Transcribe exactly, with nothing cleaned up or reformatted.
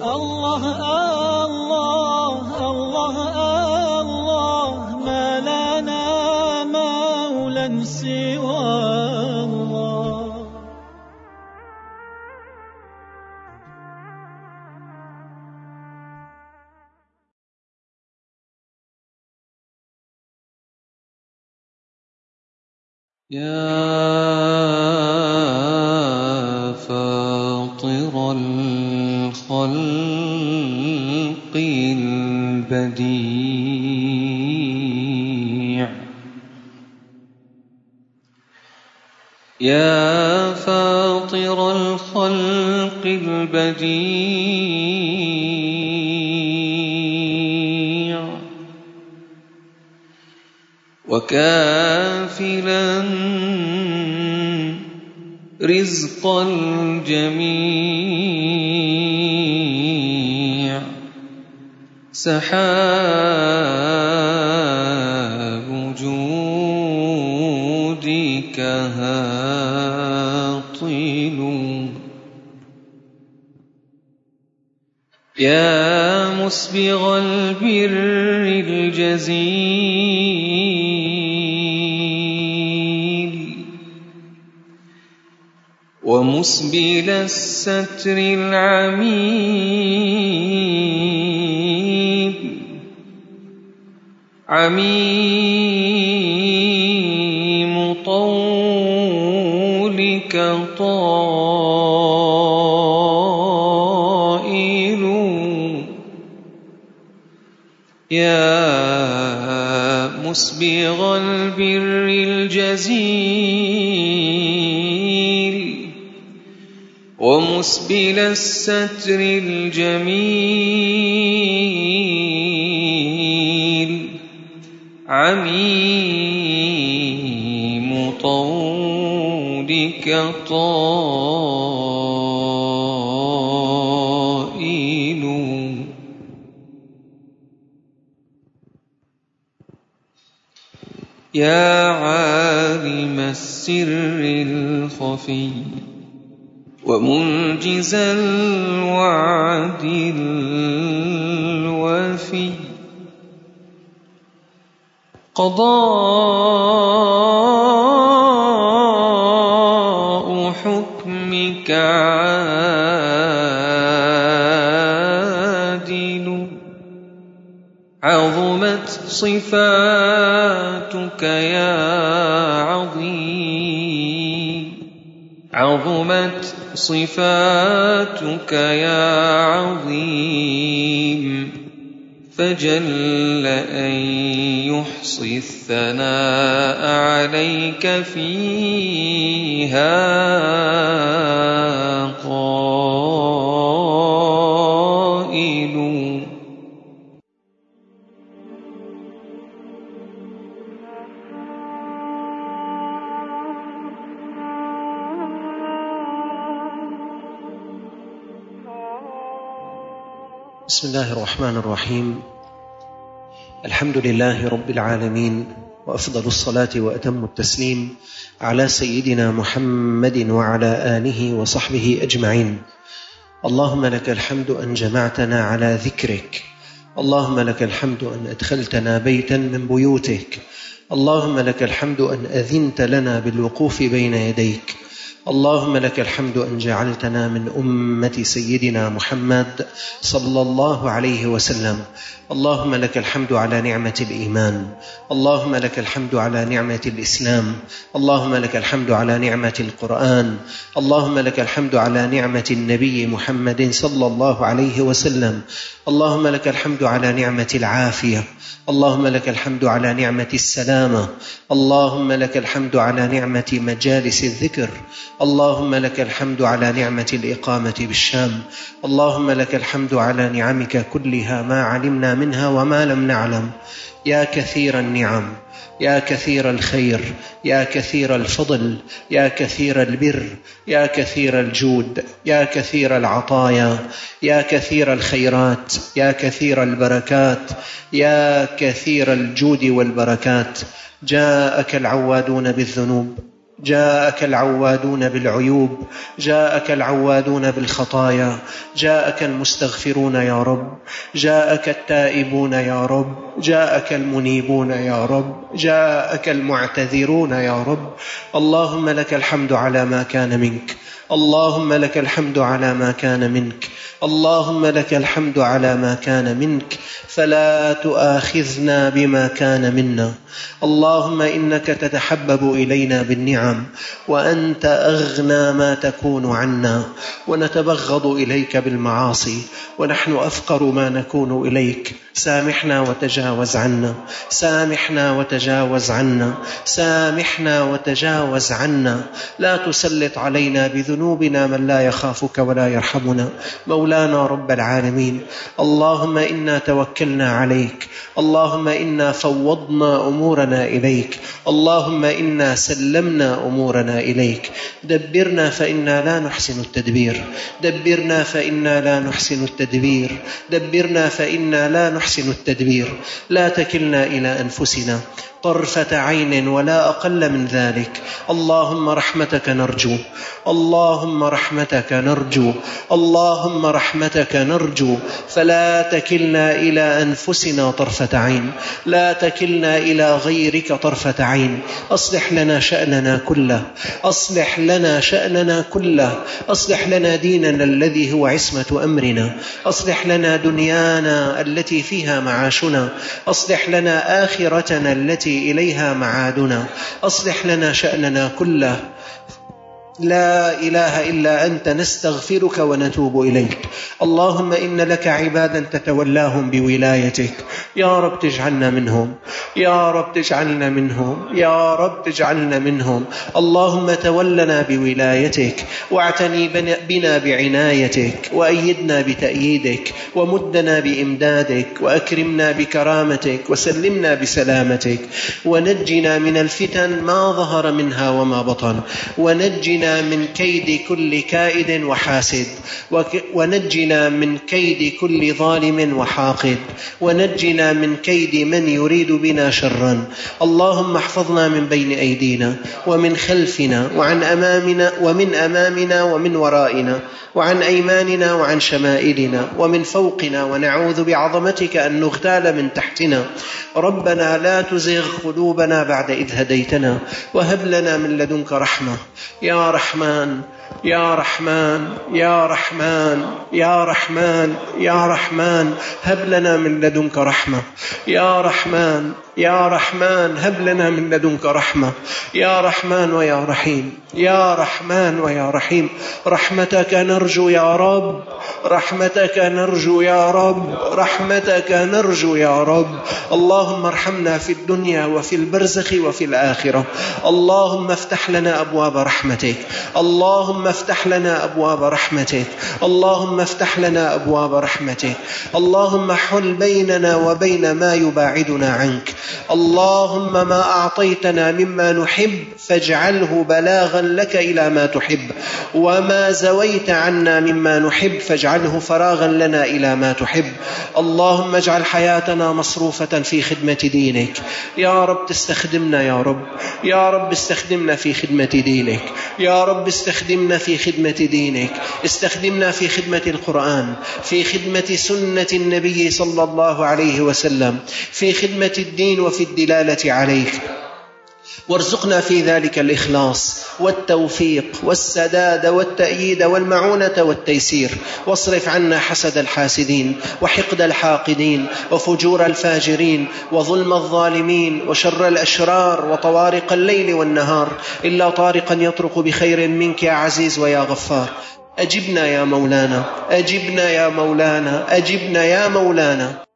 الله الله الله الله ما لنا مولى سوى الله. يا فاطر الخلق البديع يا فاطر الخلق البديع وكافلا رزق الجميع سحاب جودك هاطل يا مسبغ البر الجزيل ومسبل الستر العميم عميم طولك طائل يا مسبغ البر الجزيل ومسبل الستر الجميل عميم طولك طائل يا عالم السر الخفي ومنجز الوعد الوفي قضاء حكمك عادل عظمت صفاتك يا عظيم عظمت صفاتك يا عظيم فجل أن يحصي الثناء عليك فيها قائل. بسم الله الرحمن الرحيم. الحمد لله رب العالمين، وأفضل الصلاة وأتم التسليم على سيدنا محمد وعلى آله وصحبه أجمعين. اللهم لك الحمد أن جمعتنا على ذكرك، اللهم لك الحمد أن أدخلتنا بيتا من بيوتك، اللهم لك الحمد أن أذنت لنا بالوقوف بين يديك، اللهم لك الحمد أن جعلتنا من أمة سيدنا محمد صلى الله عليه وسلم. اللهم لك الحمد على نعمة الإيمان، اللهم لك الحمد على نعمة الإسلام، اللهم لك الحمد على نعمة القرآن، اللهم لك الحمد على نعمة النبي محمد صلى الله عليه وسلم، اللهم لك الحمد على نعمة العافية، اللهم لك الحمد على نعمة السلامة، اللهم لك الحمد على نعمة مجالس الذكر، اللهم لك الحمد على نعمة الإقامة بالشام، اللهم لك الحمد على نعمك كلها ما علمنا منها وما لم نعلم. يا كثير النعم، يا كثير الخير، يا كثير الفضل، يا كثير البر، يا كثير الجود، يا كثير العطايا، يا كثير الخيرات، يا كثير البركات، يا كثير الجود والبركات. جاءك العوادون بالذنوب، جاءك العوادون بالعيوب، جاءك العوادون بالخطايا، جاءك المستغفرون يا رب، جاءك التائبون يا رب، جاءك المنيبون يا رب، جاءك المعتذرون يا رب. اللهم لك الحمد على ما كان منك، اللهم لك الحمد على ما كان منك، اللهم لك الحمد على ما كان منك، فلا تؤاخذنا بما كان منا. اللهم إنك تتحبب إلينا بالنعم وأنت أغنى ما تكون عنا، ونتبغض إليك بالمعاصي ونحن أفقر ما نكون إليك. سامحنا وتجاوز عنا، سامحنا وتجاوز عنا، سامحنا وتجاوز عنا. لا تسلط علينا بذنوبنا من لا يخافك ولا يرحمنا. مولانا رب العالمين، اللهم إنا توكلنا عليك، اللهم إنا فوضنا أمورنا إليك، اللهم إنا سلمنا أمورنا إليك. دبرنا فإنا لا نحسن التدبير، دبرنا فإنا لا نحسن التدبير، دبرنا فإنا لا نحسن التدبير. لا تكلنا إلى أنفسنا طرفة عين ولا أقل من ذلك. اللهم رحمتك نرجو، اللهم رحمتك نرجو، اللهم رحمتك نرجو. فلا تكلنا إلى أنفسنا طرفة عين، لا تكلنا إلى غيرك طرفة عين. أصلح لنا شأننا كله، أصلح لنا شأننا كله، أصلح لنا ديننا الذي هو عصمة أمرنا، أصلح لنا دنيانا التي فيها معاشنا، أصلح لنا آخرتنا التي إليها معادنا، أصلح لنا شأننا كله. لا إله إلا أنت نستغفرك ونتوب إليك. اللهم إن لك عبادا تتولاهم بولايتك، يا رب تجعلنا منهم، يا رب تجعلنا منهم، يا رب تجعلنا منهم. اللهم تولنا بولايتك، واعتني بنا بعنايتك، وأيدنا بتأييدك، ومدنا بإمدادك، وأكرمنا بكرامتك، وسلمنا بسلامتك، ونجنا من الفتن ما ظهر منها وما بطن، ونجنا من كيد كل كائد وحاسد، ونجنا من كيد كل ظالم وحاقد، ونجنا من كيد من يريد بنا شرا. اللهم احفظنا من بين أيدينا ومن خلفنا وعن أمامنا ومن أمامنا ومن ورائنا وعن أيماننا وعن شمائلنا ومن فوقنا، ونعوذ بعظمتك أن نغتال من تحتنا. ربنا لا تزغ قلوبنا بعد إذ هديتنا، وهب لنا من لدنك رحمة. يا رحمن يا رحمن يا رحمن يا رحمن يا رحمن، هب لنا من لدنك رحمة. يا رحمن يا رحمن، هب لنا من لدنك رحمة. يا رحمن ويا رحيم، يا رحمن ويا رحيم. رحمتك نرجو يا رب، رحمتك نرجو يا رب، رحمتك نرجو يا رب. اللهم ارحمنا في الدنيا وفي البرزخ وفي الآخرة. اللهم افتح لنا أبواب رحمتك، اللهم افتح لنا أبواب رحمتك، اللهم افتح لنا أبواب رحمتك. اللهم حل بيننا وبين ما يباعدنا عنك. اللهم ما أعطيتنا مما نحب فاجعله بلاغا لك إلى ما تحب، وما زويت عنا مما نحب فاجعله فراغا لنا إلى ما تحب. اللهم اجعل حياتنا مصروفة في خدمة دينك. يا رب تستخدمنا، يا رب، يا رب استخدمنا في خدمة دينك، يا رب استخدمنا في خدمة دينك، استخدمنا في خدمة القرآن، في خدمة سنة النبي صلى الله عليه وسلم، في خدمة الدين وفي الدلالة عليك. وارزقنا في ذلك الإخلاص والتوفيق والسداد والتأييد والمعونة والتيسير. واصرف عنا حسد الحاسدين وحقد الحاقدين وفجور الفاجرين وظلم الظالمين وشر الأشرار وطوارق الليل والنهار، إلا طارقا يطرق بخير منك يا عزيز ويا غفار. أجبنا يا مولانا، أجبنا يا مولانا، أجبنا يا مولانا.